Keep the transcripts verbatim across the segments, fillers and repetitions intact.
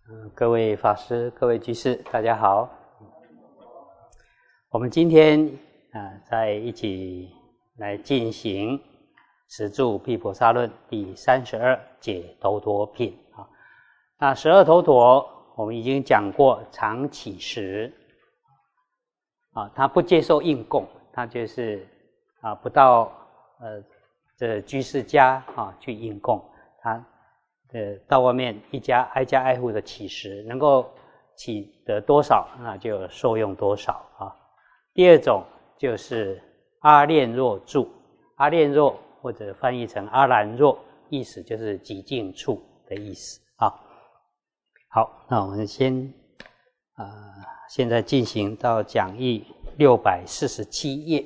嗯，各位法师、各位居士，大家好。我们今天啊、呃，在一起来进行《十住毗婆沙论》第三十二解头陀品啊。那十二头陀我们已经讲过，常起时啊，他不接受应供，他就是啊，不到呃这居士家啊去应供，他。呃，到外面一家挨家挨户的乞食，能够乞得多少，那就受用多少啊。第二种就是阿练若住，阿练若或者翻译成阿兰若，意思就是极静处的意思啊。好，那我们先啊、呃，现在进行到讲义六百四十七页，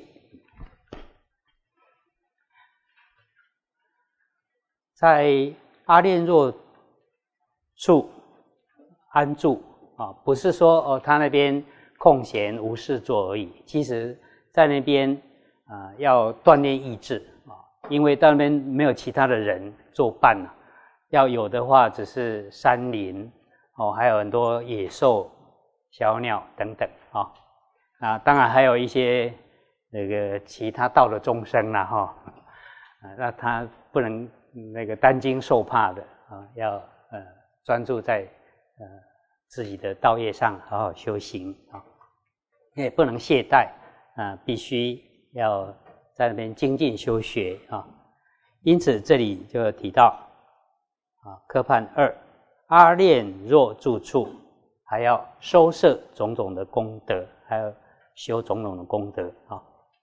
在阿练若处安住啊，不是说哦，他那边空闲无事做而已。其实，在那边啊、呃，要锻炼意志啊，因为到那边没有其他的人作伴啊。要有的话，只是山林哦，还有很多野兽、小鸟等等啊。啊，当然还有一些那个其他道的众生啦哈。啊，那他不能。那个担惊受怕的啊，要呃专注在呃自己的道业上好好修行啊，也不能懈怠啊，必须要在那边精进修学啊。因此这里就提到啊，科判二阿练若住处，还要收摄种种的功德，还要修种种的功德啊。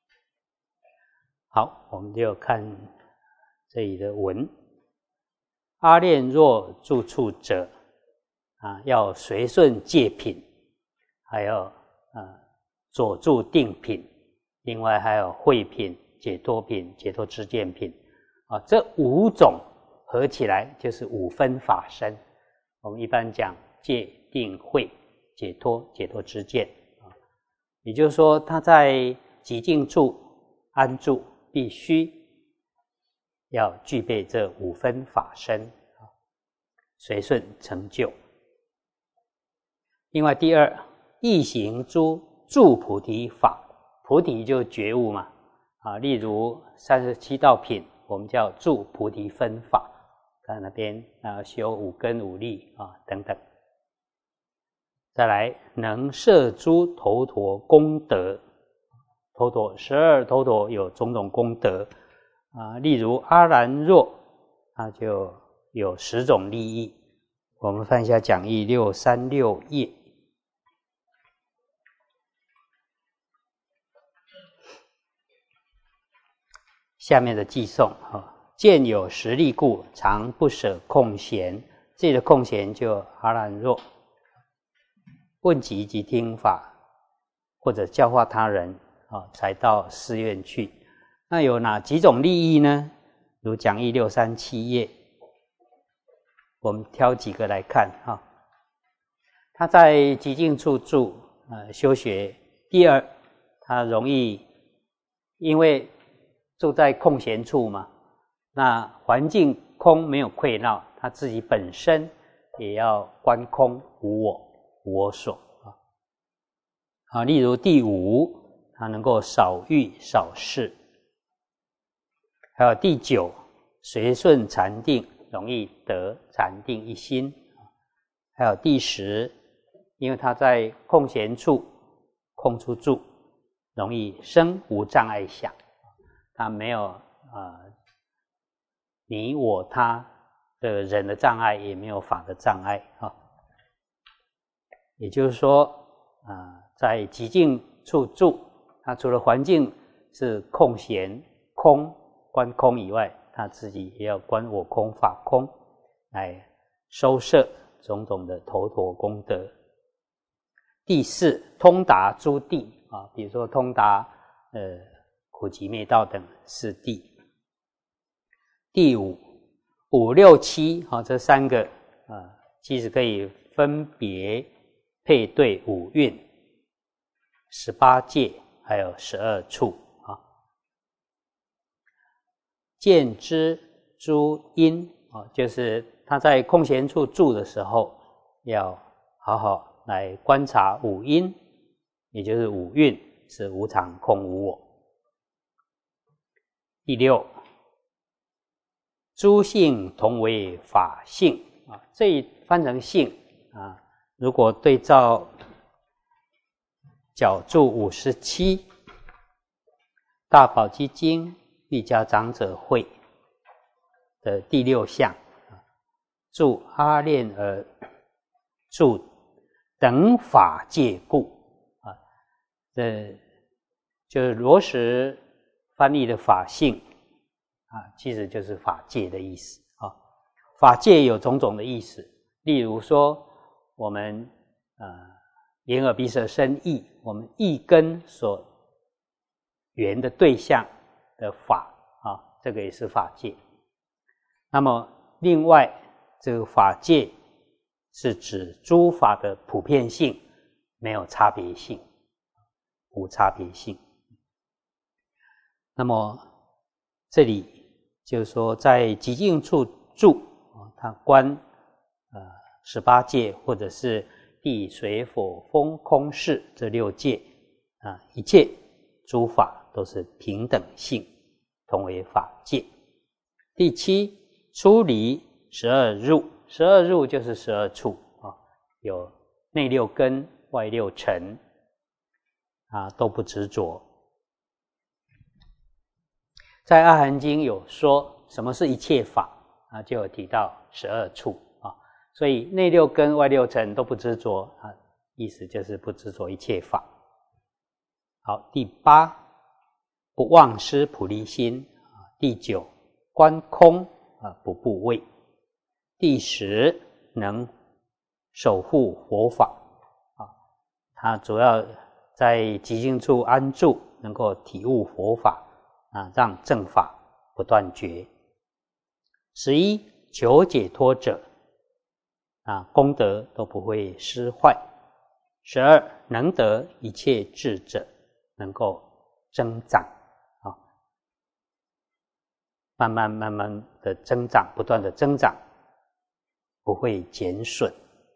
好，我们就看。这里的文，阿练若住处者，啊，要随顺戒品，还有啊佐助定品，另外还有慧品、解脱品、解脱知见品，啊，这五种合起来就是五分法身。我们一般讲戒、定、慧、解脱、解脱知见，啊，也就是说，他在极静处安住，必须。要具备这五分法身啊，随顺成就。另外第二，易行诸助菩提法，菩提就觉悟嘛啊，例如三十七道品，我们叫助菩提分法，在那边啊修五根五力啊等等。再来，能摄诸头陀功德，头陀十二头陀有种种功德。啊，例如阿兰若，它就有十种利益。我们翻一下讲义六三六页，下面的寄颂啊，见有实力故，常不舍空闲。这里的空闲就阿兰若，问及及听法，或者教化他人啊，才到寺院去。那有哪几种利益呢？如讲义六三七页，我们挑几个来看哈。他在极静处住，呃，修学。第二，他容易因为住在空闲处嘛，那环境空没有溃闹，他自己本身也要观空无我，无我所啊。啊，例如第五，他能够少欲少事。还有第九，随顺禅定，容易得禅定一心。还有第十，因为他在空闲处空处住，容易生无障碍相，他没有啊、呃、你我他的人的障碍，也没有法的障碍啊。也就是说啊、呃，在极静处住，他除了环境是空闲空。观空以外，他自己也要观我空法空，来收摄种种的头陀功德。第四，通达诸地啊，比如说通达呃苦集灭道等四地。第五，五六七啊，这三个啊，其实可以分别配对五蕴、十八界，还有十二处。见知诸因啊，就是他在空闲处住的时候要好好来观察五阴，也就是五蕴是无常、空、无我。第六，诸性同为法性啊，这一翻成性啊，如果对照角注五十七，大宝积经密家长者会的第六项，注阿练而注等法界故啊，这就是罗什翻译的法性啊，其实就是法界的意思啊。法界有种种的意思，例如说我们呃眼耳鼻舌身意，我们意根所缘的对象的法啊，这个也是法界。那么另外这个法界是指诸法的普遍性，没有差别性，无差别性。那么这里就是说在极静处住，他观呃十八界或者是地水火风空识这六界啊，一切诸法都是平等性，同为法界。第七，出离十二入，十二入就是十二处啊，有内六根、外六尘啊，都不执着。在阿含经有说什么是一切法啊，就有提到十二处啊，所以内六根、外六尘都不执着啊，意思就是不执着一切法。好，第八，不忘失普利心啊。第九，观空啊，不怖畏。第十，能守护佛法啊，他主要在极静处安住，能够体悟佛法啊，让正法不断绝。十一，求解脱者啊，功德都不会失坏。十二，能得一切智者，能够增长啊，慢慢慢慢的增长，不断的增长，不会减损。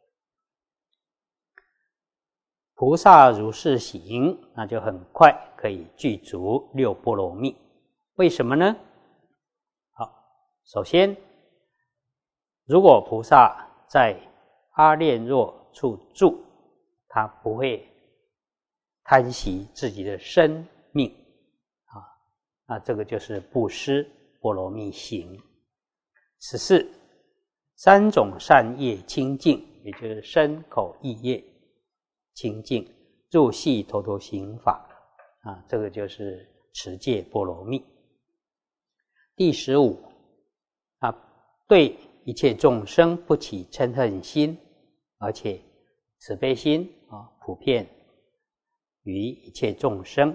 菩萨如是行，那就很快可以具足六波罗蜜。为什么呢？好，首先，如果菩萨在阿练若处住，他不会贪惜自己的生命啊，那这个就是布施波罗蜜行。十四，三种善业清净，也就是身口意业清净，入系头头行法啊，这个就是持戒波罗蜜。第十五，啊，对一切众生不起嗔恨心，而且慈悲心啊，普遍于一切众生。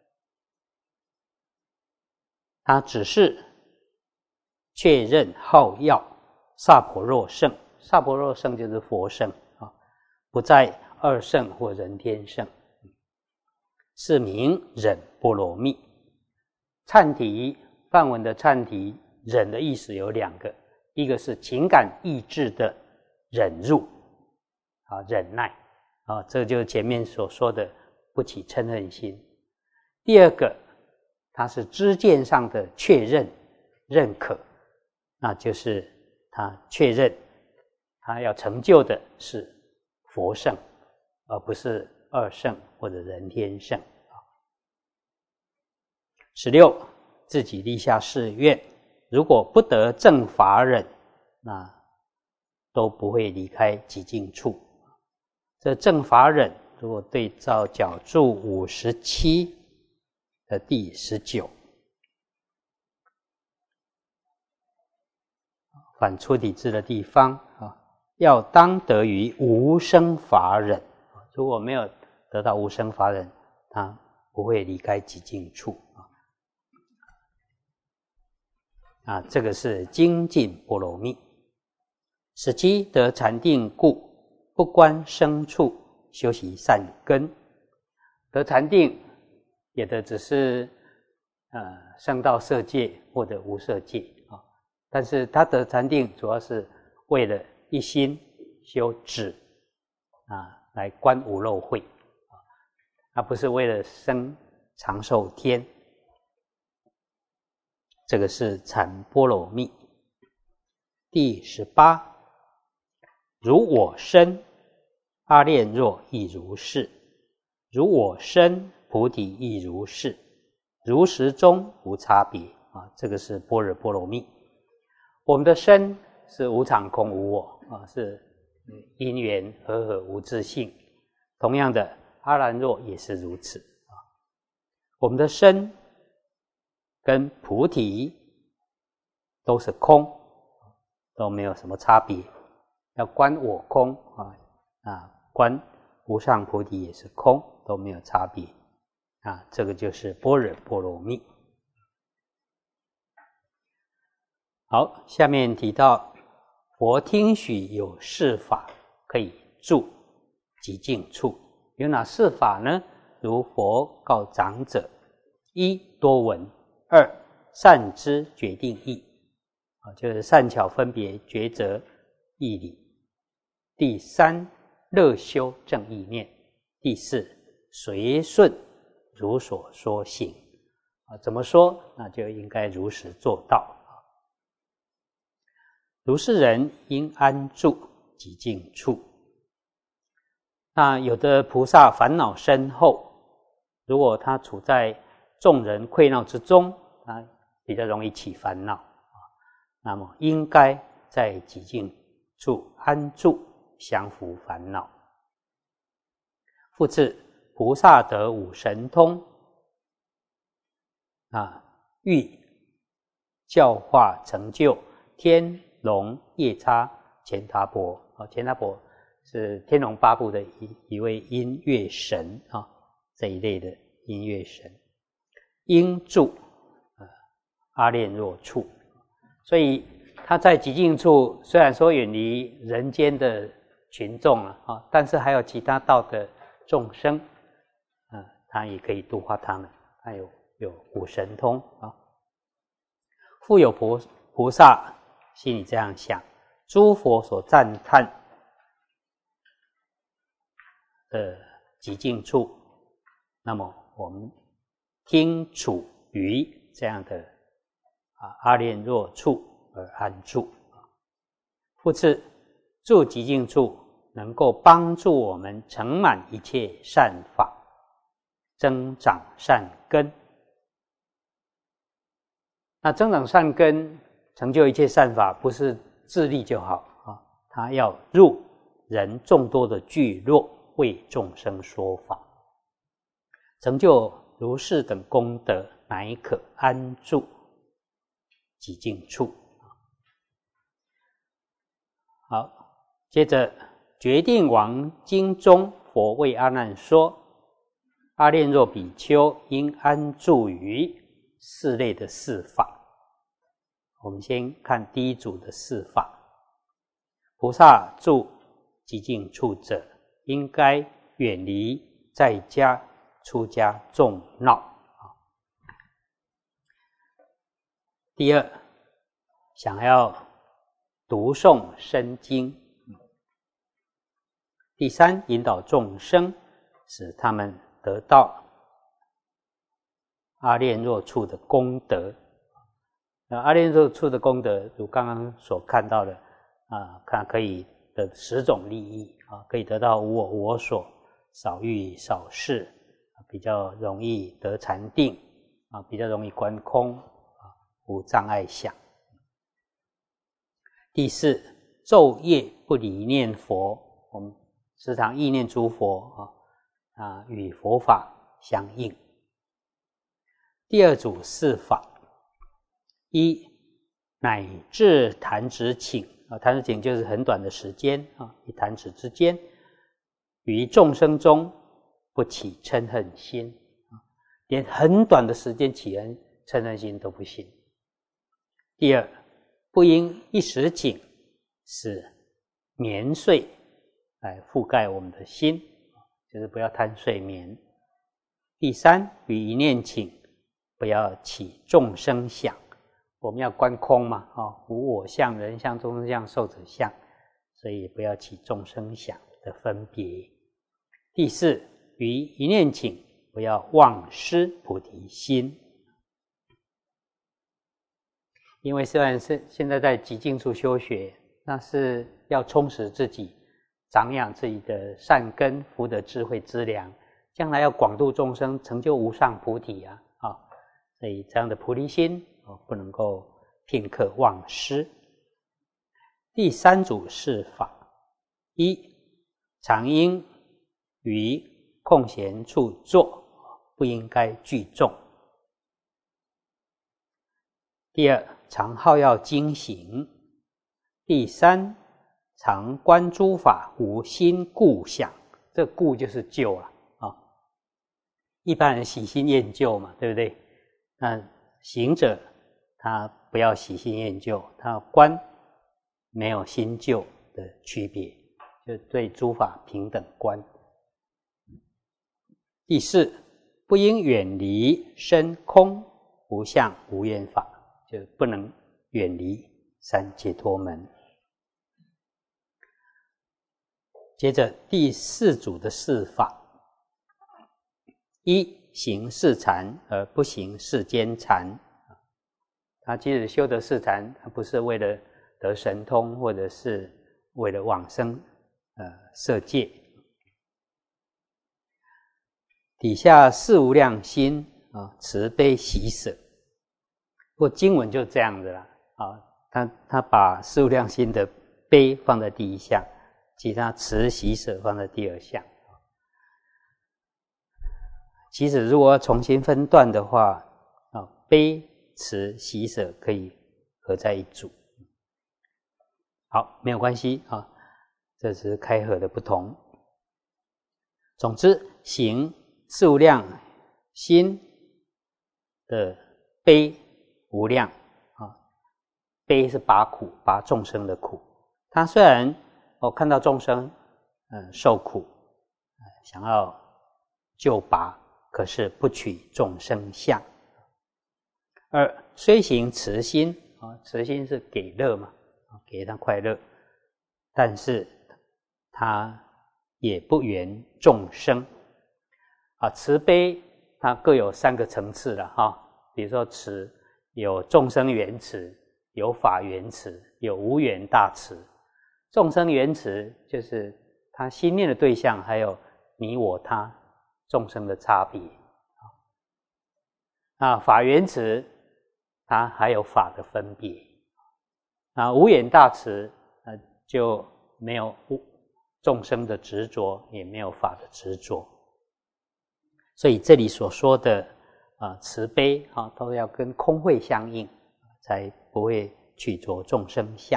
他只是确认好要萨婆若圣，萨婆若圣就是佛圣啊，不在二圣或人天圣，是名忍波罗蜜。忏题梵文的忏题，忍的意思有两个，一个是情感意志的忍辱啊，忍耐啊，这就是前面所说的不起嗔恨心。第二个，它是知见上的确认认可，那就是他确认他要成就的是佛圣，而不是二圣或者人天圣。十六，自己立下誓愿，如果不得正法忍，那都不会离开极静处。这正法忍如果对照角注五十七的第十九，反出体字的地方啊，要当得于无生法忍。如果没有得到无生法忍，他不会离开极静处啊。这个是精进波罗蜜。十七，得禅定故，不观生处，修习善根。得禅定，也的只是呃升到色界或者无色界啊，但是他得禅定主要是为了一心修止啊来观无漏慧，啊不是为了生长寿天。这个是禅波罗蜜。第十八，如我身，阿练若亦如是；如我身，菩提亦如是。如实中无差别啊，这个是般若波罗蜜。我们的身是无常空无我啊，是因缘和合无自性。同样的，阿兰若也是如此啊。我们的身跟菩提都是空，都没有什么差别。要观我空啊啊，观无上菩提也是空，都没有差别啊。这个就是般若波罗蜜。好，下面提到佛听许有四法可以住极静处，有哪四法呢？如佛告长者：一、多闻；二、善知决定义，啊，就是善巧分别抉择义理；第三，乐修正意念；第四，随顺如所说行。啊，怎么说？那就应该如实做到。如是人应安住极静处。那有的菩萨烦恼深厚，如果他处在众人溃闹之中，他比较容易起烦恼，那么应该在极静处安住，降伏烦恼。复次，菩萨得五神通，啊，欲教化成就天龙夜叉乾闥婆，啊，乾闥婆是天龙八部的一一位音乐神啊，这一类的音乐神，应住呃阿练若处。所以他在极静处，虽然说远离人间的群众了啊，但是还有其他道的众生，啊，他也可以度化他们，他有有五神通啊。复有菩菩萨心里这样想：诸佛所赞叹的极静处，那么我们听处于这样的啊阿练若处而安住。复次，住极静处能够帮助我们成满一切善法，增长善根。那增长善根，成就一切善法，不是自力就好啊，他要入人众多的聚落，为众生说法，成就如是等功德，乃可安住极静处。好，接着决定王经中，佛为阿难说：阿练若比丘应安住于四类的四法。我们先看第一组的四法。菩萨住极静处者，应该远离在家出家众闹。第二，想要读诵深经。第三，引导众生，使他们得到阿练若处的功德。那阿练若处的功德，如刚刚所看到的啊，看可以得十种利益啊，可以得到无我无我所，少欲少事，比较容易得禅定啊，比较容易观空啊，无障碍想。第四，昼夜不离念佛，我们时常忆念诸佛啊，啊，与佛法相应。第二组四法。一，乃至弹指顷啊，弹指顷就是很短的时间啊，一弹指之间，于众生中不起嗔恨心啊，连很短的时间起嗔恨心都不行。第二，不因一时景使眠睡来覆盖我们的心，就是不要贪睡眠。第三，于一念顷不要起众生想。我们要观空嘛，啊，无我相、人相、众生相、寿者相，所以不要起众生想。 的分别。第四，于一念请，不要忘失菩提心。因为虽然是现在在极静处修学，那是要充实自己，长养自己的善根、福德、智慧资粮，将来要广度众生，成就无上菩提啊！啊、哦，所以这样的菩提心哦，不能够片刻忘失。第三组是法：一，常应于空闲处坐，不应该聚众；第二，常好要精行；第三，常观诸法无心故想。这故就是旧了啊、哦。一般人喜新厌旧嘛，对不对？那行者他不要喜新厌旧，他观没有新旧的区别，就对诸法平等观。第四，不应远离身空无相无愿法，就不能远离三解脱门。接着第四组的四法：一，行四禅而不行世间禅。他即使修得四禅，他不是为了得神通，或者是为了往生呃色界。底下四无量心啊，慈悲喜舍。不过经文就这样子啦啊，他他把四无量心的悲放在第一项，其他慈喜舍放在第二项。其实如果要重新分段的话啊，悲慈喜舍可以合在一组。好，没有关系啊，这是开合的不同。总之，行四无量心的悲无量啊，悲是拔苦，拔众生的苦。他虽然哦看到众生嗯受苦，想要救拔，可是不取众生相。二，虽行慈心啊，慈心是给乐嘛，给他快乐，但是他也不缘众生啊。慈悲它各有三个层次了哈，比如说慈有众生缘慈，有法缘慈，有无缘大慈。众生缘慈就是他心念的对象，还有你我他众生的差别啊。法缘慈它还有法的分别啊。无缘大慈呃就没有众生的执着，也没有法的执着。所以这里所说的啊慈悲啊，都要跟空慧相应，才不会取着众生相。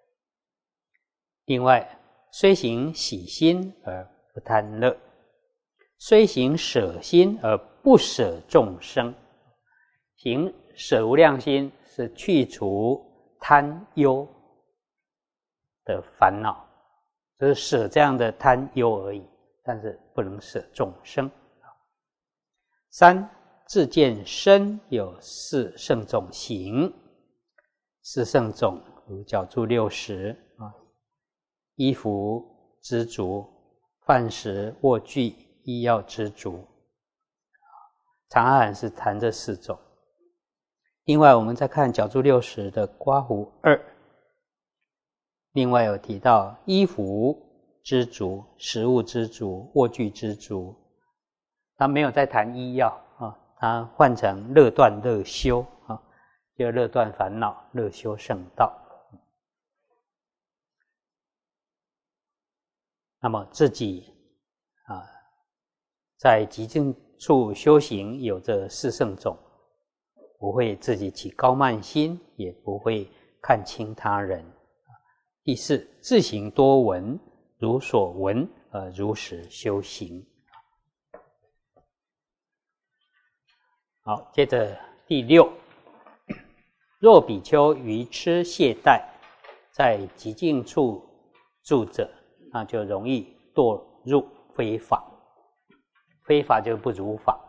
另外，虽行喜心而不贪乐，虽行舍心而不舍众生。行舍无量心是去除贪忧的烦恼，就是舍这样的贪忧而已，但是不能舍众生。三，自见身有四圣种行。四圣种如角柱六十啊，衣服知足，饭食卧具医药知足。长阿含是谈这四种。另外我们再看角柱六十的刮胡二，另外有提到衣服知足，食物知足，卧具知足。他没有在谈医药啊，他换成乐断乐修啊，就乐断烦恼，乐修圣道。那么自己啊，在极静处修行有这四圣种，不会自己起高慢心，也不会看轻他人。第四，自行多闻，如所闻而如实修行。好，接着第六，若比丘愚痴懈怠，在极静处住者，那就容易堕入非法。非法就不如法。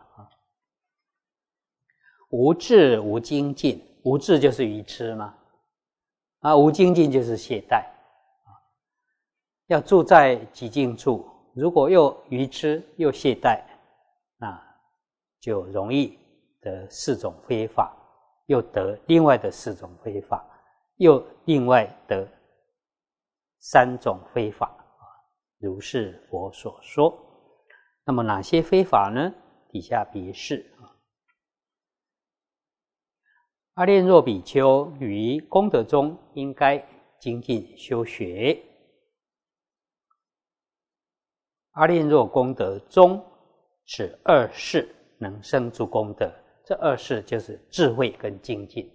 无智无精进，无智就是愚痴嘛，啊，无精进就是懈怠。 要住在极静处，如果又愚痴又懈怠，那就容易得四种非法，又得另外的四种非法，又另外得三种非法，如是佛所说。那么哪些非法呢？底下别示。阿练若比丘于功德中应该精进修学。阿练若功德中，此二事能生诸功德。这二事就是智慧跟精进。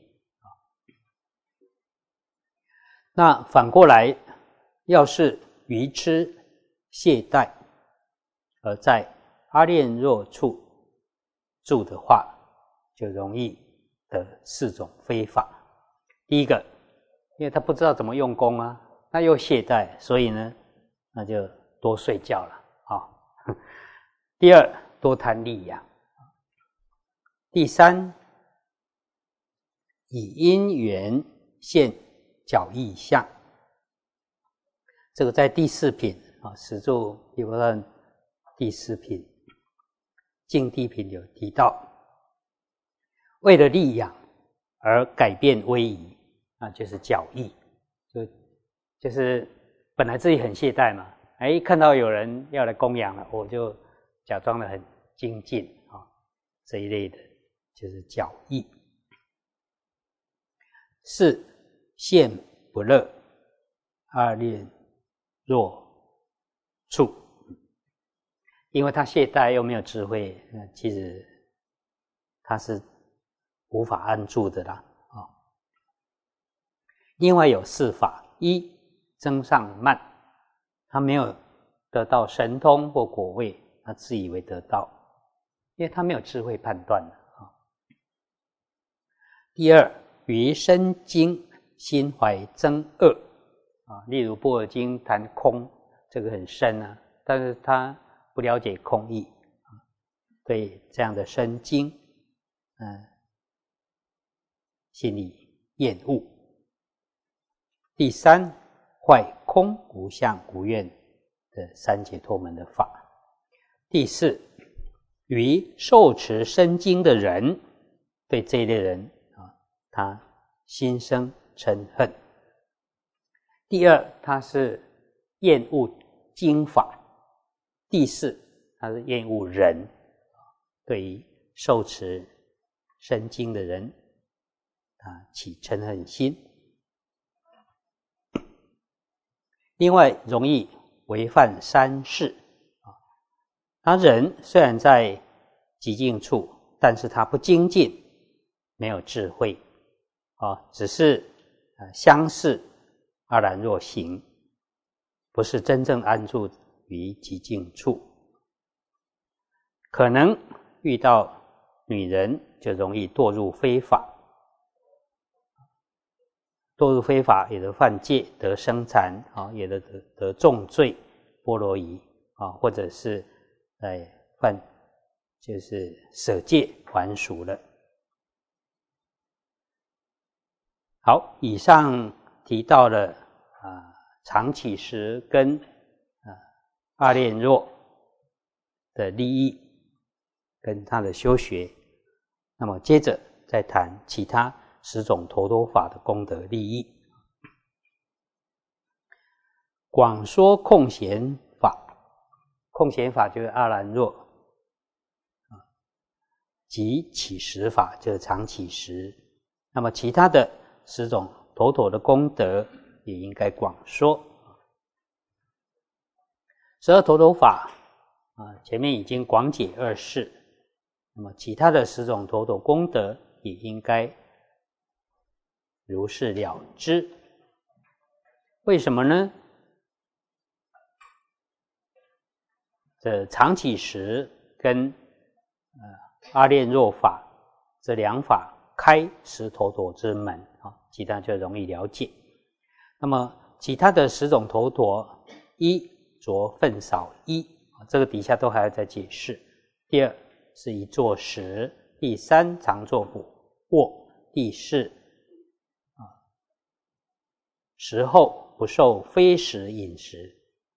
那反过来，要是愚痴懈怠，而在阿练若处住的话，就容易得四种非法。第一个，因为他不知道怎么用功啊，那又懈怠，所以呢，那就多睡觉了啊、哦。第二，多贪利养。第三，以因缘现角异相。这个在第四品啊，始住毗婆舍第四品净谛品有提到，为了利养而改变威仪啊，就是角异，就就是本来自己很懈怠嘛，哎，看到有人要来供养了，我就假装得很精进啊，这一类的就是角异。四现不乐，阿练若处。因为他懈怠又没有智慧，其实他是无法安住的啦。哦、另外有四法：一，增上慢，他没有得到神通或果位，他自以为得到，因为他没有智慧判断的。哦、第二，于身经心怀憎恶啊，例如《般若经》谈空，这个很深啊，但是他不了解空义，对这样的深经，嗯，心里厌恶。第三，坏空无相无愿的三解脱门的法。第四，于受持深经的人，对这一类人啊，他心生嗔恨。第二，他是厌恶经法。第四，他是厌恶人，对于受持深经的人啊起嗔恨心。另外，容易违犯三事啊。他人虽然在极静处，但是他不精进，没有智慧啊，只是啊相似阿然若行，不是真正安住于极静处。可能遇到女人就容易堕入非法，堕入非法也得犯戒，得生残啊，也得得得重罪波罗夷啊，或者是在犯就是舍戒还俗了。好，以上提到了啊常起时跟啊阿练若的利益跟他的修学，那么接着再谈其他十种陀罗法的功德利益。广说空闲法，空闲法就是阿兰若，及起时法就是常起时。那么其他的十种妥妥的功德也应该广说。十二陀罗法啊，前面已经广解二事，那么其他的十种妥妥功德也应该如是了之。为什么呢？这常起时跟呃阿练若法这两法开十陀陀之门啊，其他就容易了解。那么其他的十种陀陀，一着分少一，这个底下都还要再解释。第二是一坐十，第三常坐补卧，第四啊食后不受非食饮食，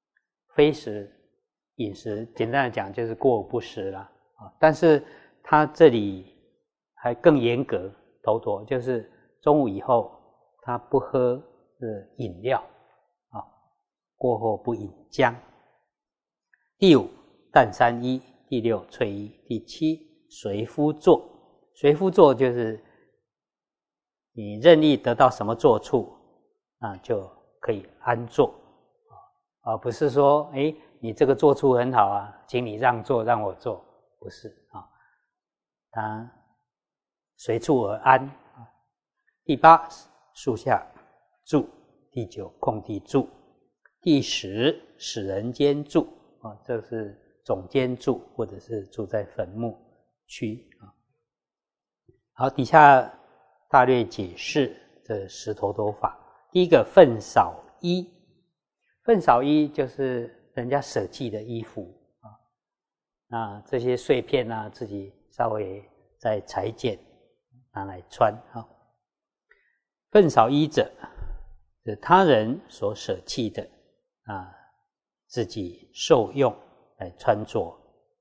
非食饮食，简单的讲就是过午不食啦啊。但是他这里还更严格，头陀就是中午以后他不喝的饮料啊，过后不饮浆。第五淡三衣，第六淬衣，第七随夫坐。随夫坐就是你任意得到什么坐处，那就可以安坐，而不是说，哎，你这个坐处很好啊，请你让座让我坐，不是啊，他随处而安。第八树下住，第九空地住，第十使人间住啊，这是总监住或者是住在坟墓区啊。好，底下大略解释这十陀多法。第一个粪扫衣，粪扫衣就是人家舍弃的衣服啊，那这些碎片啊，自己稍微再裁剪拿来穿啊。粪扫衣者，是他人所舍弃的啊，自己受用来穿着。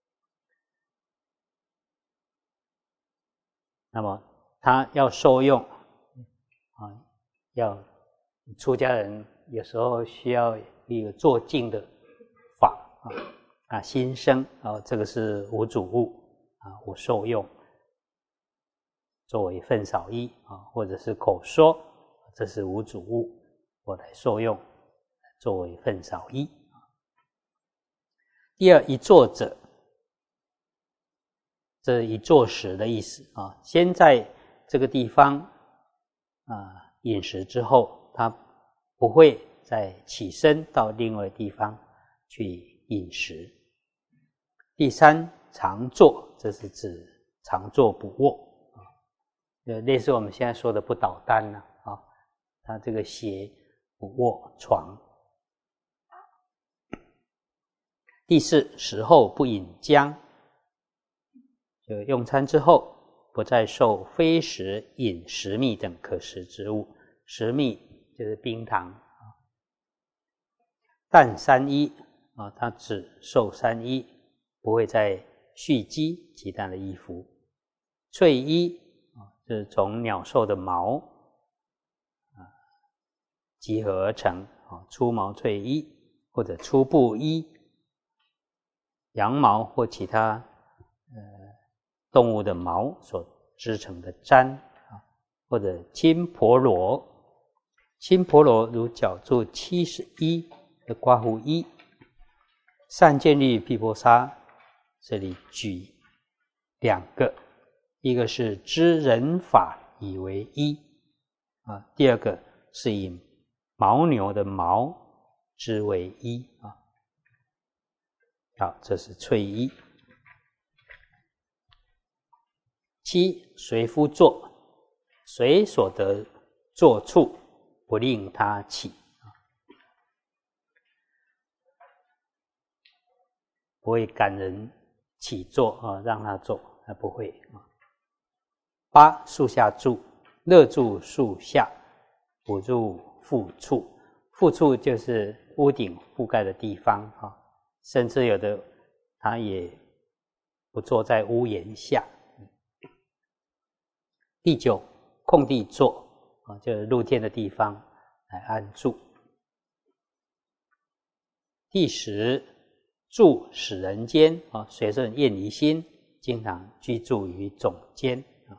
那么他要受用啊，要出家人有时候需要一个做净的法啊啊，心生啊，这个是无主物啊，无受用，作为粪扫衣啊，或者是口说，这是无主物，我来受用，作为粪扫衣。第二，一坐者，这一坐食的意思啊，先在这个地方啊饮食之后，他不会再起身到另外地方去饮食。第三，常坐，这是指常坐不卧啊，类似我们现在说的不倒单了啊，他这个斜不卧床。第四，食后不饮浆，就用餐之后不再受非食饮食蜜等可食之物，食蜜就是冰糖啊。淡三衣啊，它只受三衣，不会再蓄积其他的衣服。淬衣啊，是从鸟兽的毛啊集合而成啊，粗毛淬衣或者粗布衣，羊毛或其他呃动物的毛所织成的毡啊，或者青婆罗，青婆罗如角柱七十一的刮胡衣。善见律毗婆沙这里举两个，一个是知人法以为衣啊，第二个是以牦牛的毛织为衣啊。好，这是淬衣。七，随夫坐，随所得坐处，不令他起，不会赶人起坐啊，让他坐，他不会啊。八，树下住，乐住树下，不入覆处。覆处就是屋顶覆盖的地方啊，甚至有的他也不坐在屋檐下。第九，空地坐啊，就是露天的地方来安住。第十，住使人间啊，随顺厌离心，经常居住于总监啊。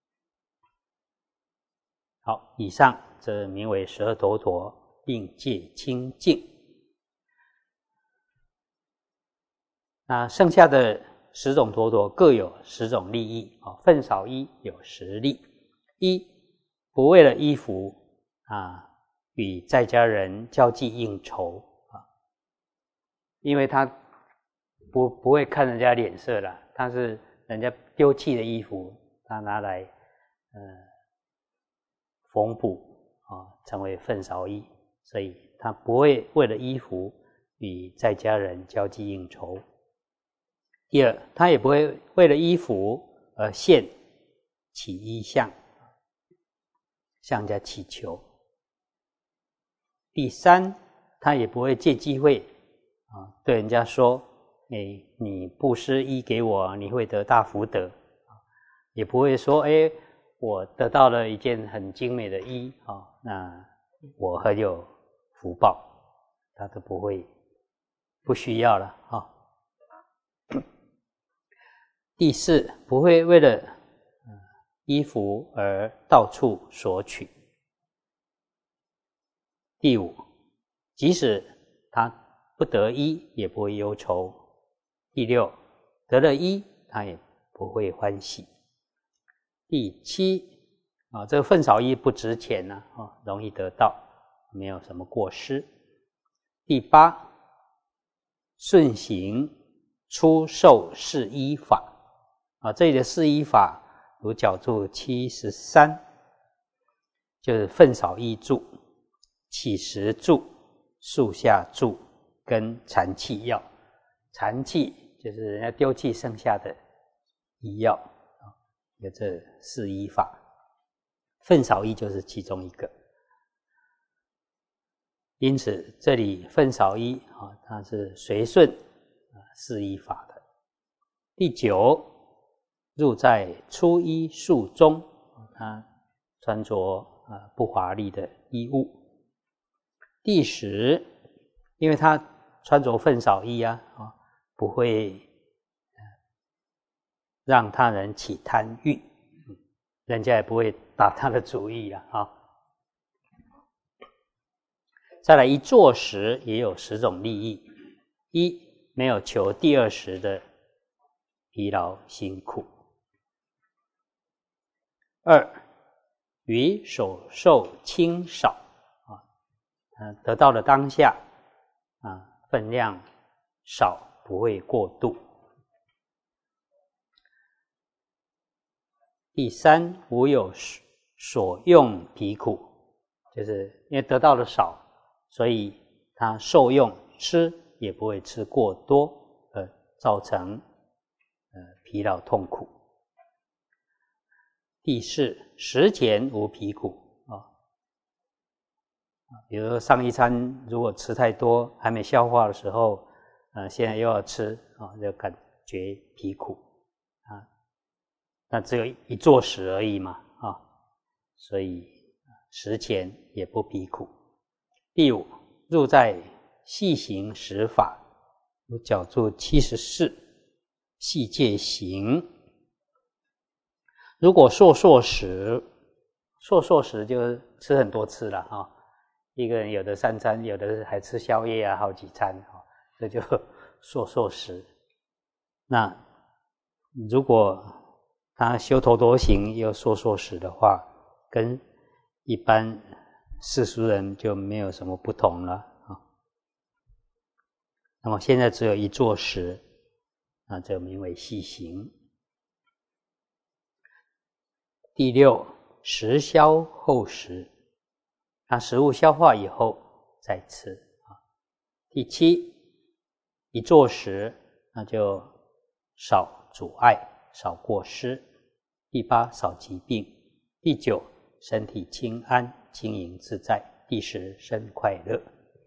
好，以上这名为十二头陀，并戒清净。那剩下的十种头陀各有十种利益啊，粪扫衣有十利。一，不为了衣服啊，与在家人交际应酬啊，因为他不不会看人家脸色啦，他是人家丢弃的衣服，他拿来呃缝补啊，成为粪扫衣，所以他不会为了衣服与在家人交际应酬。第二，他也不会为了衣服而现起衣相，向人家祈求。第三，他也不会借机会啊啊，对人家说，哎，你布施衣给我，你会得大福德，也不会说，哎，我得到了一件很精美的衣啊，那我很有福报，他都不会，不需要了啊。第四，不会为了衣服而到处索取。第五，即使他不得衣，也不会忧愁。第六，得了衣，他也不会欢喜。第七，啊，这个粪扫衣不值钱呢、啊，啊，容易得到，没有什么过失。第八，顺行出受是依法。啊，这里的是依法，如角注七十三，就是粪扫衣住、乞食住、树下住跟残弃药。残弃就是人家丢弃剩下的医药，有这是依法。粪扫衣就是其中一个。因此，这里粪扫衣啊，它是随顺啊是依法的。第九，入在粗衣束中，他穿着啊不华丽的衣物。第十，因为他穿着粪扫衣啊，啊不会让他人起贪欲，人家也不会打他的主意啊。啊再来一坐时也有十种利益：一，没有求第二时的疲劳辛苦。二，于所受轻少啊，得到了当下啊，分量少，不会过度。第三，无有所用疲苦，就是因为得到的少，所以他受用吃也不会吃过多，而造成呃疲劳痛苦。第四，食前无疲苦啊，比如说上一餐如果吃太多，还没消化的时候，呃，现在又要吃啊，就感觉疲苦啊。那只有一坐食而已嘛啊，所以食前也不疲苦。第五，入在细行食法，如角注七十四，细戒行。如果硕硕食，硕硕食就是吃很多次了哈。一个人有的三餐，有的还吃宵夜啊，好几餐啊，这就硕硕食。那如果他修头陀行又硕硕食的话，跟一般世俗人就没有什么不同了啊。那么现在只有一坐食，那就名为细行。第六，食消后食，那食物消化以后再吃啊。第七，一坐食，那就少阻碍，少过失。第八，少疾病。第九，身体轻安，轻盈自在。第十，身快乐。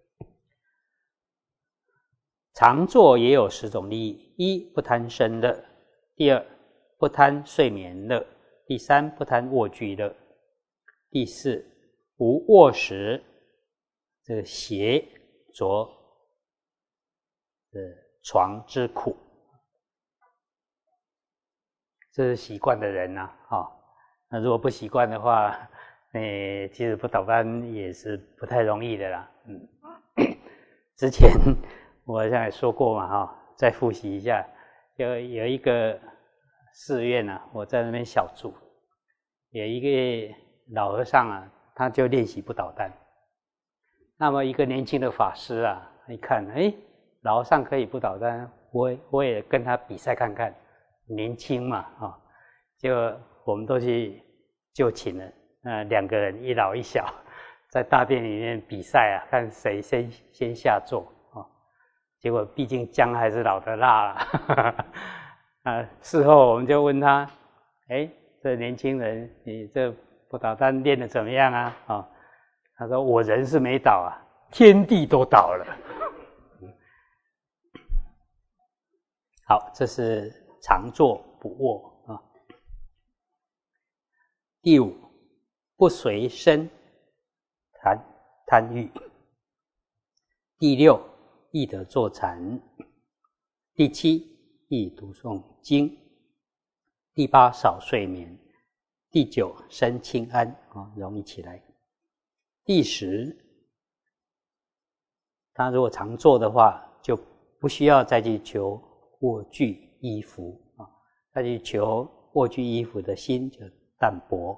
常坐也有十种利益：一，不贪身乐；第二，不贪睡眠乐；第三，不贪卧具乐；第四，无卧时这个鞋着的床之苦。这是习惯的人呐、啊，哦，那如果不习惯的话，诶，其实不倒班也是不太容易的啦。嗯，之前我好像也说过嘛，哈、哦，再复习一下，有有一个寺院啊，我在那边小住，有一个老和尚啊，他就练习不倒单。那么一个年轻的法师啊，一看，哎，老和尚可以不倒单，我我也跟他比赛看看。年轻嘛，啊、哦，就我们都去就寝了，呃，两个人一老一小，在大殿里面比赛啊，看谁先先下座啊、哦。结果毕竟姜还是老的辣了，啊，事后我们就问他，哎，这年轻人，你这不倒单练得怎么样啊？啊、哦，他说我人是没倒啊，天地都倒了。 好，这是常坐不卧啊。第五，不随身贪贪欲。第六，易得坐禅。第七，易读诵经。第八，少睡眠。第九，身轻安啊，容易起来。第十，他如果常坐的话，就不需要再去求卧具衣服啊，再去求卧具衣服的心就淡薄。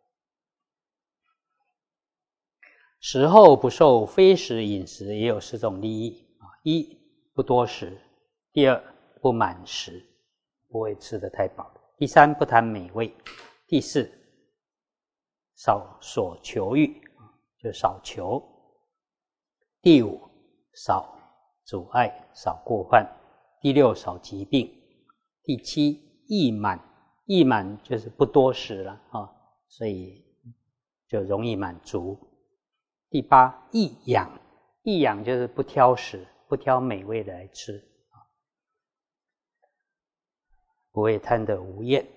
食后不受非食饮食，也有十种利益啊：一，不多食；第二，不满食，不会吃得太饱；第三，不贪美味；第四，少所求欲，就少求；第五，少阻碍，少过患；第六，少疾病；第七，易满，易满就是不多食了啊，所以就容易满足。第八，易养，易养就是不挑食，不挑美味的来吃，不会贪得无厌。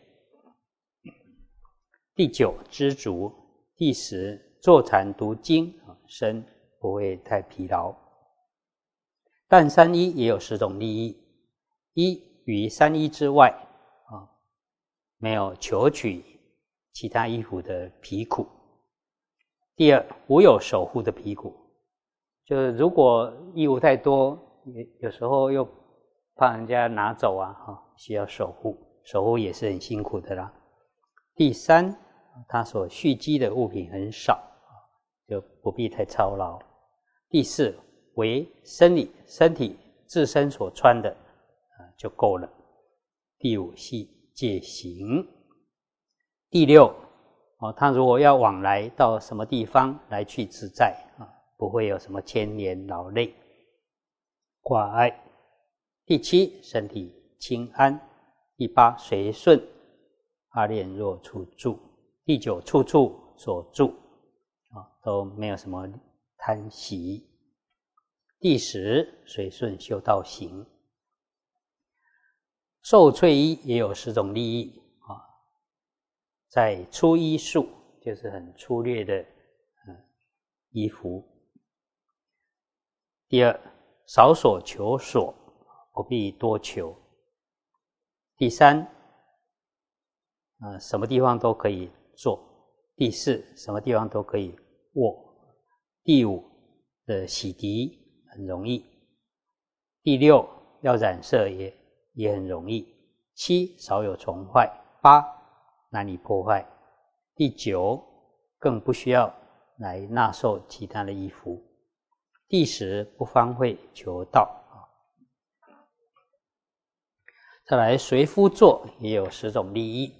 第九，知足。第十，坐禅读经，身不会太疲劳。但三衣也有十种利益：一，于三衣之外啊，没有求取其他衣服的疲苦；第二，无有守护的疲苦，就是如果衣服太多，有时候又怕人家拿走啊，需要守护，守护也是很辛苦的啦。第三，他所蓄积的物品很少，就不必太操劳。第四，为生理身体自身所穿的就够了。第五，系戒行。第六，他如果要往来到什么地方来去自在，不会有什么牵连劳累挂碍。第七，身体轻安。第八，随顺阿练若处住。第九，处处所住，都没有什么贪习。第十，随顺修道行。受瘁衣也有十种利益，在粗衣束，就是很粗略的衣服。第二，少所求所，不必多求。第三，呃，什么地方都可以坐。第四，什么地方都可以卧。第五，的洗涤很容易。第六，要染色也也很容易。七，少有虫坏。八，难以破坏。第九，更不需要来纳受其他的衣服。第十，不方会求道。再来，随夫坐也有十种利益。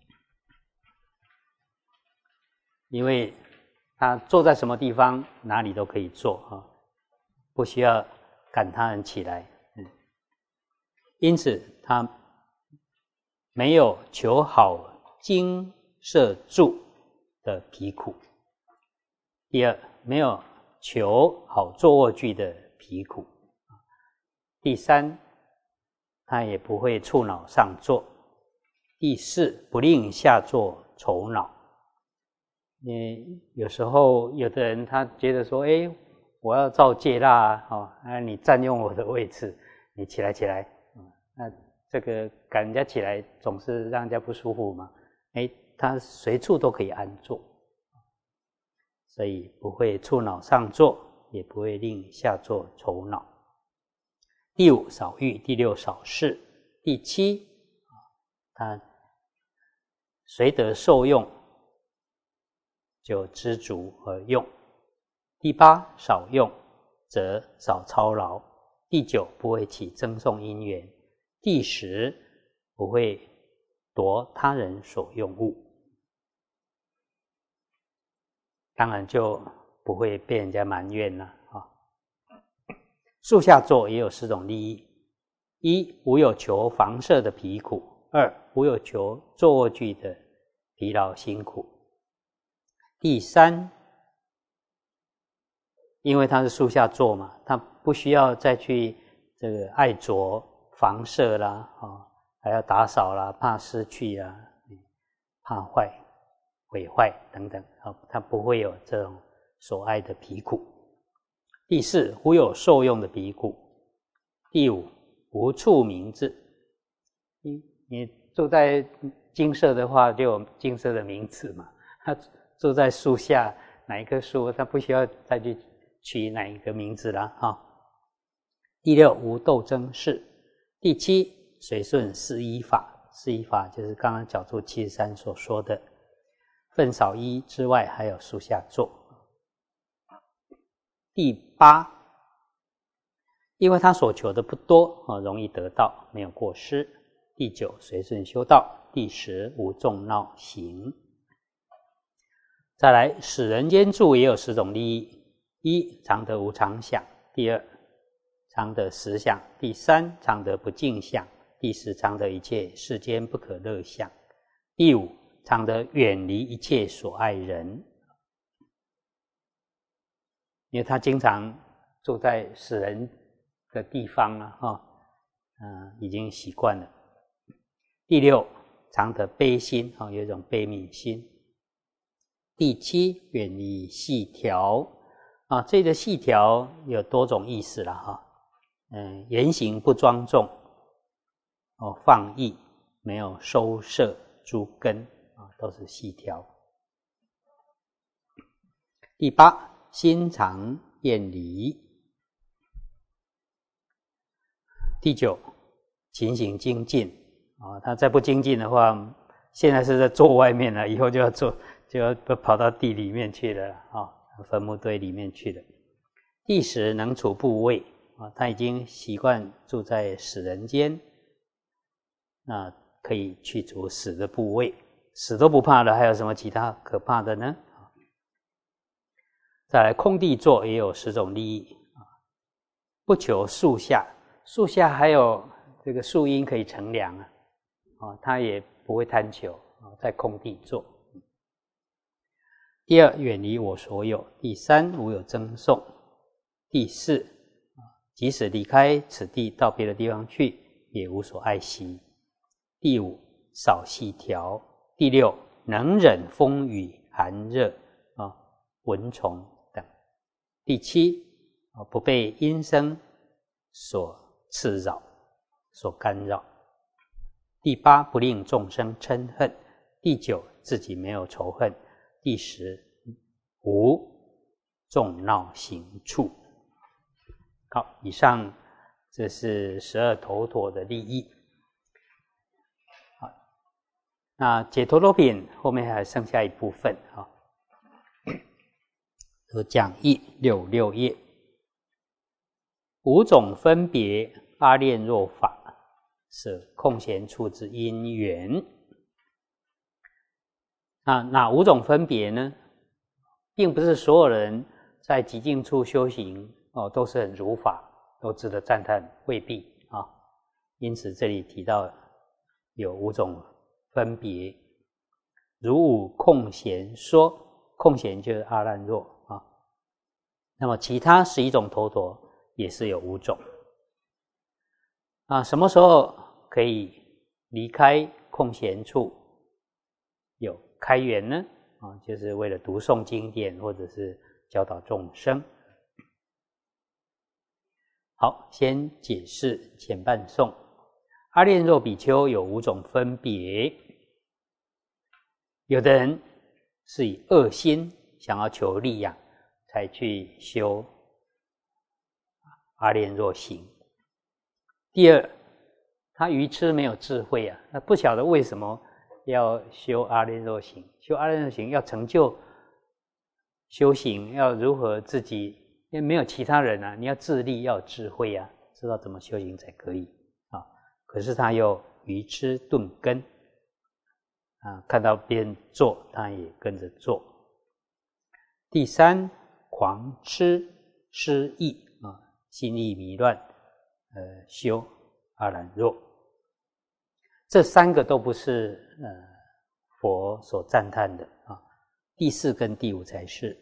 因为他坐在什么地方，哪里都可以坐啊，不需要赶他人起来。嗯，因此他没有求好精舍住的疲苦。第二，没有求好坐卧具的疲苦。第三，他也不会触恼上座。第四，不令下座愁恼。你有时候有的人他觉得说，哎，我要造戒啦，哦，啊，你占用我的位置，你起来起来，嗯，那这个赶人家起来总是让人家不舒服嘛。哎，他随处都可以安坐，所以不会触恼上座，也不会令下座愁恼。第五，少欲；第六，少事；第七，他随得受用，就知足而用。第八，少用则少操劳。第九，不会起增送因缘。第十，不会夺他人所用物，当然就不会被人家埋怨了啊。树下坐也有十种利益：一，无有求房舍的疲苦；二，无有求坐卧具的疲劳辛苦；第三，因为它是树下坐嘛，它不需要再去这个爱着房舍啦，啊，还要打扫啦，怕失去啊，怕坏、毁坏等等，啊，他不会有这种所爱的皮苦。第四，无有受用的皮苦。第五，无处名字。你你住在精舍的话，就有精舍的名字嘛。他住在树下，哪一棵树，他不需要再去取哪一个名字了啊。第六，无斗争事。第七，随顺四依法。四依法就是刚刚角注七十三所说的，分少依之外，还有树下坐。第八，因为他所求的不多，容易得到，没有过失。第九，随顺修道。第十，无众闹行。再来，使人间住也有十种利益：一，常得无常想；第二，常得实想；第三，常得不净想；第四，常得一切世间不可乐想；第五，常得远离一切所爱人。因为他经常住在死人的地方了哈，嗯，已经习惯了。第六，常得悲心，有一种悲悯心。第七，远离细条啊，这个细条有多种意思了哈，嗯，言行不庄重，哦，放逸，没有收摄诸根啊，都是细条。第八，心常厌离。第九，勤行精进啊，他再不精进的话，现在是在坐外面了，以后就要坐。就要跑到地里面去了啊，坟墓堆里面去了。第十，能处部位啊，他已经习惯住在死人间，那可以去除死的部位，死都不怕了，还有什么其他可怕的呢？再来，空地坐也有十种利益啊，不求树下，树下还有这个树荫可以乘凉啊，啊，他也不会贪求啊，在空地坐。第二，远离我所有。第三，无有争讼。第四，即使离开此地到别的地方去，也无所爱惜。第五，少细条。第六，能忍风雨寒热啊、蚊虫等。第七，不被阴声所刺扰、所干扰。第八，不令众生嗔恨。第九，自己没有仇恨。第十，无众闹行处。好，以上这是十二头陀的利益。好，那解脱多品后面还剩下一部分啊，有讲义六六页，五种分别阿练若法，是空闲处之因缘。那哪五种分别呢？并不是所有人在极静处修行哦，都是很如法，都值得赞叹，未必啊。因此这里提到有五种分别，如五空闲说，空闲就是阿烂若啊。那么其他十一种头陀也是有五种啊。什么时候可以离开空闲处？有开缘呢，啊，就是为了读诵经典或者是教导众生。好，先解释前半颂。阿练若比丘有五种分别，有的人是以恶心想要求利养，才去修阿练若行。第二，他愚痴没有智慧啊，他不晓得为什么要修阿练若行，修阿练若行要成就修行，要如何自己，因为没有其他人啊，你要自立，要有智慧啊，知道怎么修行才可以啊。可是他又愚痴钝根啊，看到别人做，他也跟着做。第三，狂痴失意啊，心意迷乱，呃，修阿懒若。这三个都不是呃佛所赞叹的啊，第四跟第五才是。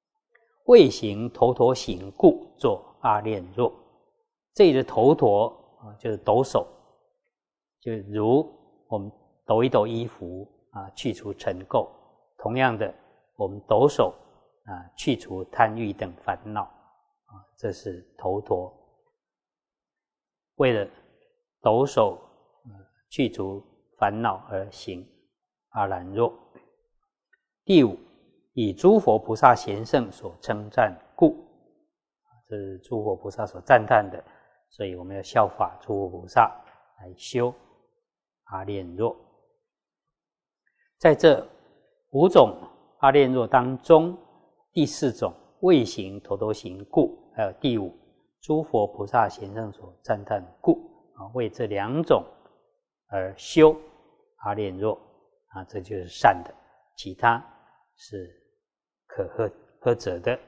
未行头陀行故作阿练若，这里的头陀啊，就是抖擞，就如我们抖一抖衣服啊，去除尘垢。同样的，我们抖擞啊，去除贪欲等烦恼啊，这是头陀。为了抖擞、呃、去除烦恼而行阿兰若。第五，以诸佛菩萨贤圣所称赞故，这是诸佛菩萨所赞叹的，所以我们要效法诸佛菩萨来修阿炼若。在这五种阿炼若当中，第四种未行头陀行故，还有第五诸佛菩萨贤圣所赞叹故，为这两种而修阿炼若啊，这就是善的，其他是可呵呵责的。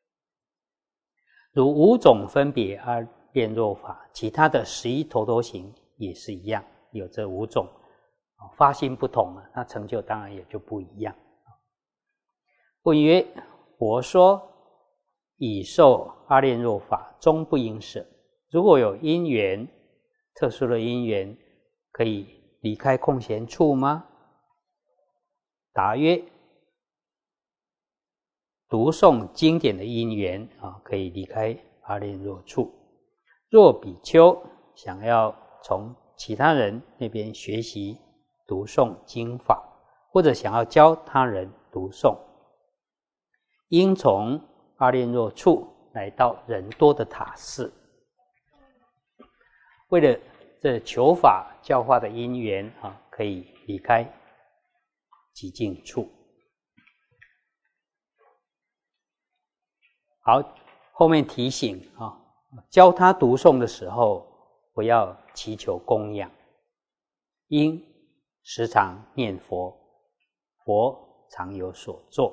如五种分别阿炼若法，其他的十一头陀行也是一样，有这五种，发心不同了，那成就当然也就不一样。问曰：佛说已受阿炼若法，终不应舍。如果有因缘，特殊的因缘，可以离开空闲处吗？答曰：读诵经典的因缘啊，可以离开阿炼若处。若比丘想要从其他人那边学习读诵经法，或者想要教他人读诵，应从阿炼若处来到人多的塔寺。为了这求法教化的因缘啊，可以离开寂静处。好，后面提醒啊，教他读诵的时候，不要祈求供养，应时常念佛，佛常有所作。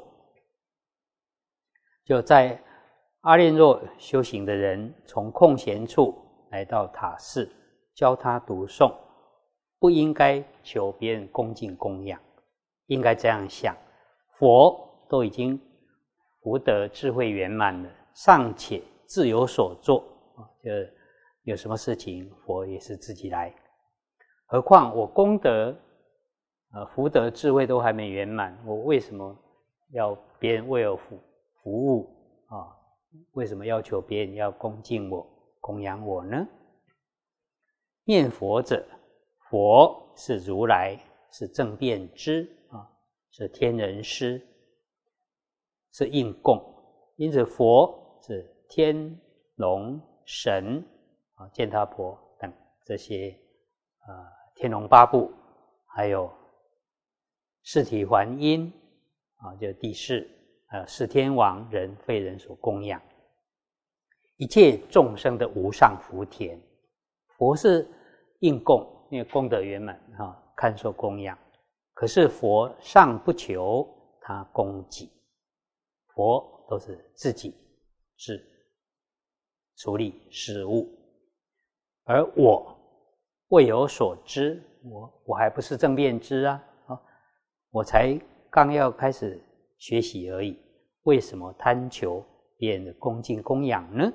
就在阿炼若修行的人，从空闲处来到塔寺，教他读诵，不应该求别人恭敬供养，应该这样想：佛都已经福德智慧圆满了，尚且自有所作，就有什么事情佛也是自己来。何况我功德、呃福德智慧都还没圆满，我为什么要别人为我服服务啊？为什么要求别人要恭敬我、供养我呢？念佛者，佛是如来，是正遍知啊，是天人师，是应供。因此佛是天龙神啊、见他婆等这些呃天龙八部，还有四体还因啊，就第四呃四天王人非人所供养，一切众生的无上福田。佛是应供，因为功德圆满啊，看受供养。可是佛尚不求他供给，佛都是自己是处理事务，而我未有所知，我我还不是正遍知啊，啊，我才刚要开始学习而已，为什么贪求别人的恭敬供养呢？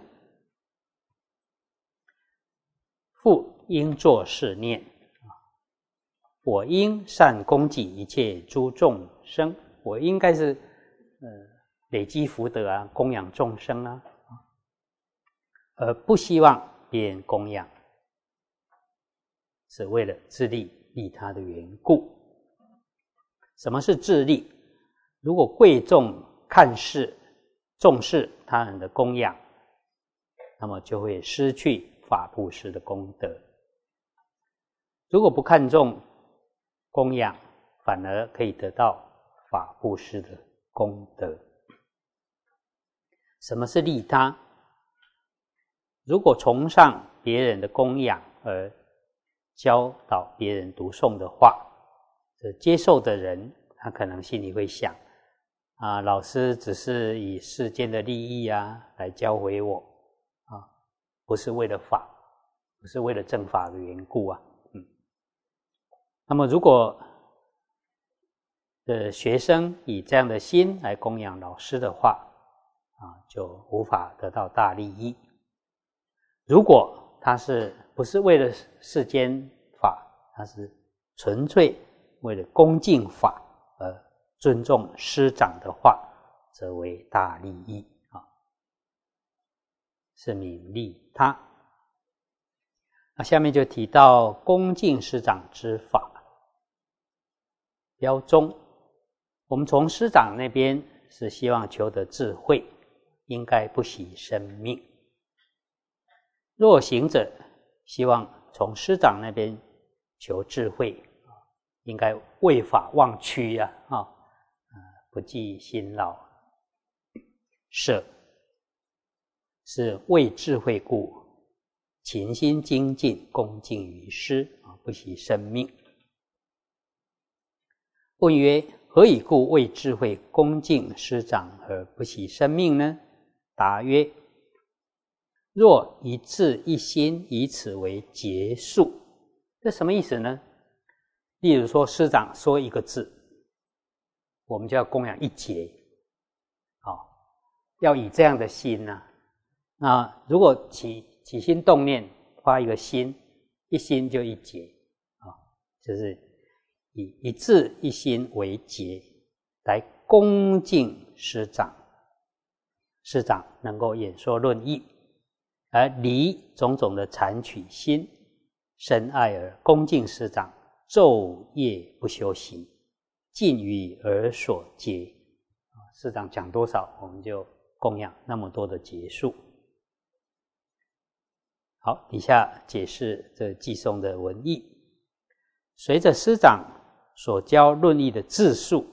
复应作是念：我应善供给一切诸众生，我应该是呃累积福德啊，供养众生啊，而不希望别人供养，是为了自利利他的缘故。什么是自利？如果贵重看视重视他人的供养，那么就会失去法布施的功德。如果不看重供养，反而可以得到法布施的功德。什么是利他？如果崇尚别人的供养而教导别人读诵的话，这接受的人他可能心里会想啊，老师只是以世间的利益啊来教诲我啊，不是为了法，不是为了正法的缘故啊。嗯，那么如果的学生以这样的心来供养老师的话啊，就无法得到大利益。如果它是不是为了世间法，它是纯粹为了恭敬法而尊重师长的话，则为大利益啊，是名利他。那下面就提到恭敬师长之法标宗。我们从师长那边是希望求得智慧，应该不惜生命。若行者希望从师长那边求智慧，应该为法忘躯啊，啊，不计辛劳。舍是为智慧故，勤心精进，恭敬于师，不惜生命。问曰：何以故为智慧恭敬师长而不惜生命呢？答曰：若一志一心，以此为结束。这什么意思呢？例如说师长说一个字，我们就要供养一节，好，要以这样的心呢、啊。那如果起起心动念发一个心，一心就一节啊，就是以一志一心为节来恭敬师长，师长能够演说论义，而离种种的残取心，深爱而恭敬师长，昼夜不休息，尽于而所节。师长讲多少，我们就供养那么多的节数。好，底下解释这偈颂的文义。随着师长所教论义的字数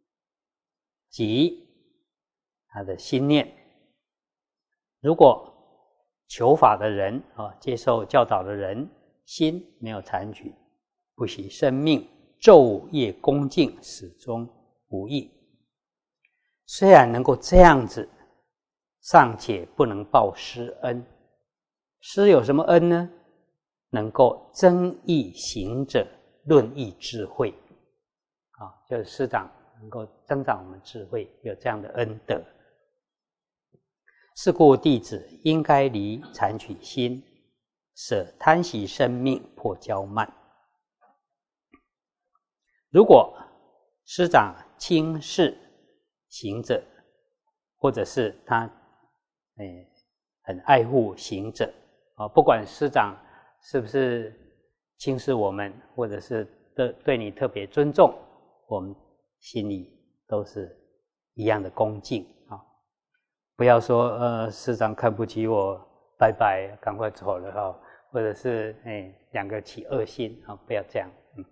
及他的心念，如果求法的人啊，接受教导的人心没有残取，不惜生命，昼夜恭敬，始终无益。虽然能够这样子，尚且不能报师恩。师有什么恩呢？能够增益行者论义智慧啊，就是师长能够增长我们智慧，有这样的恩德。是故弟子应该离残取心，舍贪喜生命，破骄慢。如果师长轻视行者，或者是他诶很爱护行者啊，不管师长是不是轻视我们，或者是对对你特别尊重，我们心里都是一样的恭敬啊。不要说呃师长看不起我，拜拜，赶快走了哈，或者是哎两个起恶心啊，不要这样。嗯，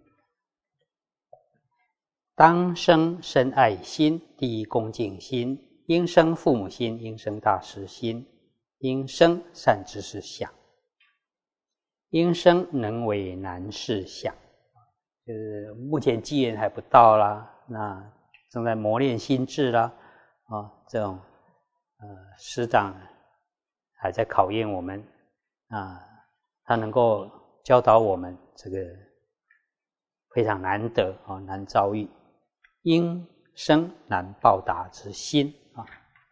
当生深爱心，第一恭敬心，应生父母心，应生大师心，应生善知识想，应生能为难事想。就是目前机缘还不到啦，那正在磨练心智啦，啊，这种呃师长还在考验我们啊，他能够教导我们，这个非常难得啊，难遭遇，应生难报答之心啊。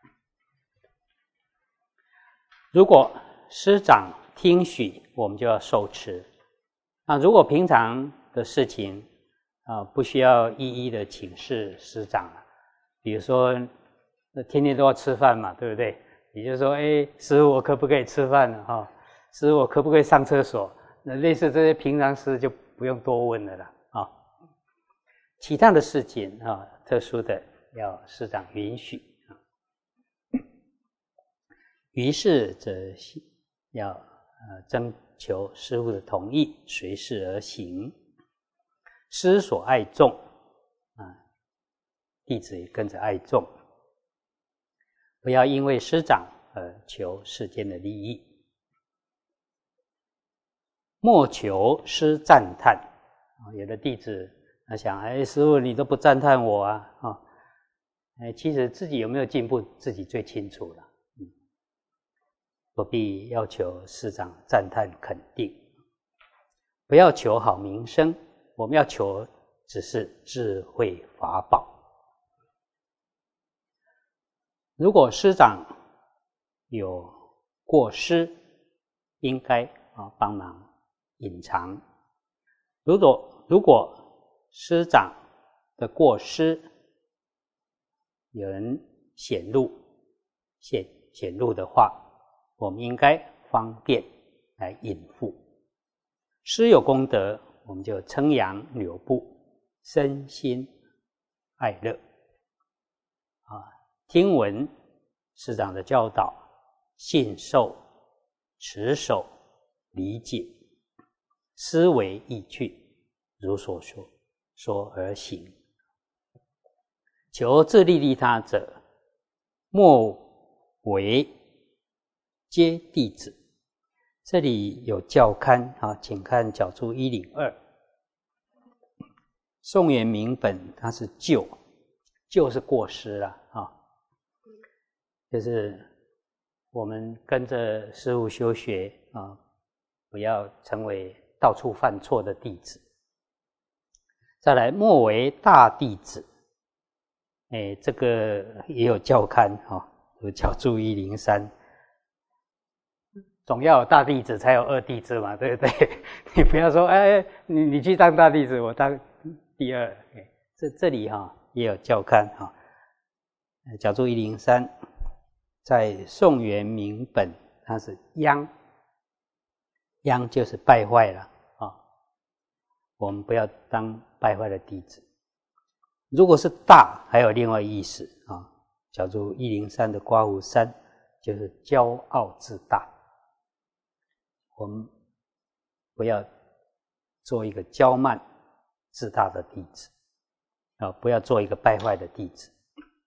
如果师长听许，我们就要受持。那如果平常的事情啊，不需要一一的请示师长，比如说天天都要吃饭嘛，对不对？你就说，哎，师父我可不可以吃饭了哈？师父我可不可以上厕所？那类似这些平常事就不用多问了啦啊。其他的事情啊，特殊的要师长允许啊。于是则要呃征求师父的同意，随事而行。师所爱众啊，弟子也跟着爱众。不要因为师长而求世间的利益。莫求师赞叹。有的弟子他想，哎，师父你都不赞叹我啊，啊，哎，其实自己有没有进步，自己最清楚了。嗯，不必要求师长赞叹肯定，不要求好名声，我们要求只是智慧法宝。如果师长有过失，应该啊帮忙隐藏。如果如果师长的过失有人显露显显露的话，我们应该方便来隐护。师有功德，我们就称扬留步，身心爱乐啊，听闻师长的教导，信受持守理解，思维意趣，如所说说而行。求自利利他者，莫为皆弟子。这里有教刊啊，请看角注一零二。宋元明本它是旧，旧是过失啦啊，就是我们跟着师父修学啊，不要成为到处犯错的弟子。再来，莫为大弟子。哎，这个也有教刊哈，有角注一零三。总要有大弟子才有二弟子嘛，对不对？你不要说，哎，你你去当大弟子，我当第二。这这里哈也有教刊哈，角注一零三，在宋元明本，它是殃，殃就是败坏了啊。我们不要当败坏的弟子。如果是大，还有另外意思啊。角注一零三的括弧三，就是骄傲自大。我们不要做一个骄慢自大的弟子啊，不要做一个败坏的弟子。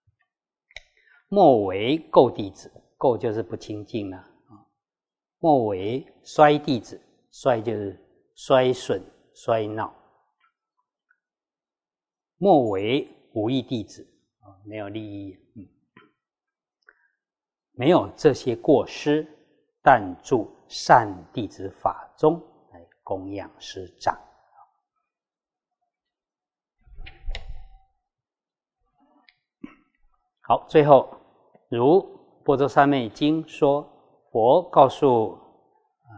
莫为垢弟子，垢就是不清净了啊。莫为衰弟子，衰就是衰损衰闹。莫为无益弟子啊，没有利益，嗯，没有这些过失，但住善弟子法中来供养师长。好，最后如《般若三昧经》说，佛告诉呃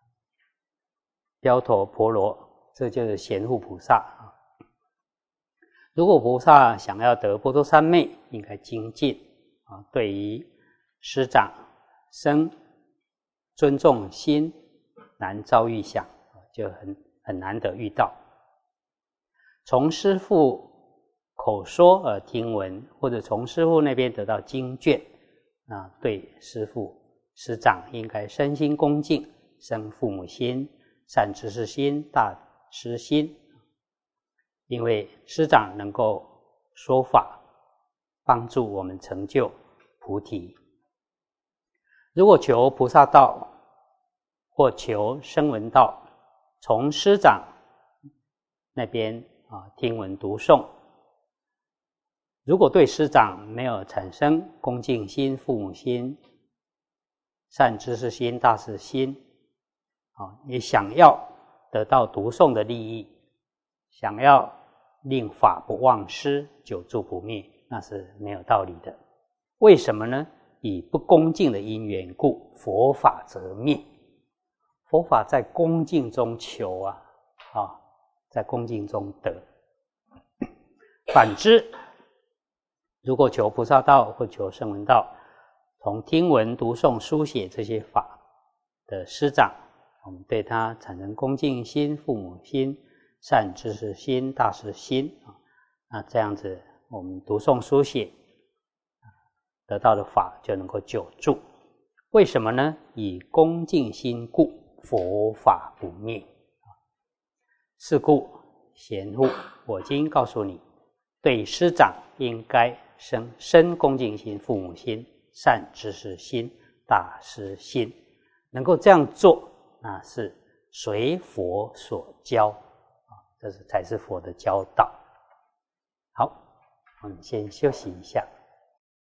标陀婆罗，这就是贤护菩萨啊。如果菩萨想要得般若三昧，应该精进啊，对于师长生尊重心难遭遇想，就很很难得遇到。从师父口说而听闻，或者从师父那边得到经卷啊，对师父师长应该身心恭敬，生父母心、善知识心、大师心。因为师长能够说法，帮助我们成就菩提。如果求菩萨道或求声闻道，从师长那边啊听闻读诵，如果对师长没有产生恭敬心、父母心、善知识心、大师心啊，也想要得到读诵的利益，想要令法不忘失，久住不灭，那是没有道理的。为什么呢？以不恭敬的因缘故，佛法则灭。佛法在恭敬中求啊，啊，在恭敬中得。反之，如果求菩萨道或求声闻道，从听闻、读诵、书写这些法的师长，我们对他产生恭敬心、父母心、善知识心、大师心啊，那这样子我们读诵书写得到的法就能够久住。为什么呢？以恭敬心故，佛法不灭。是故贤护，我今告诉你，对师长应该生深恭敬心、父母心、善知识心、大师心。能够这样做，那是随佛所教，这是才是佛的教导。好，我们先休息一下。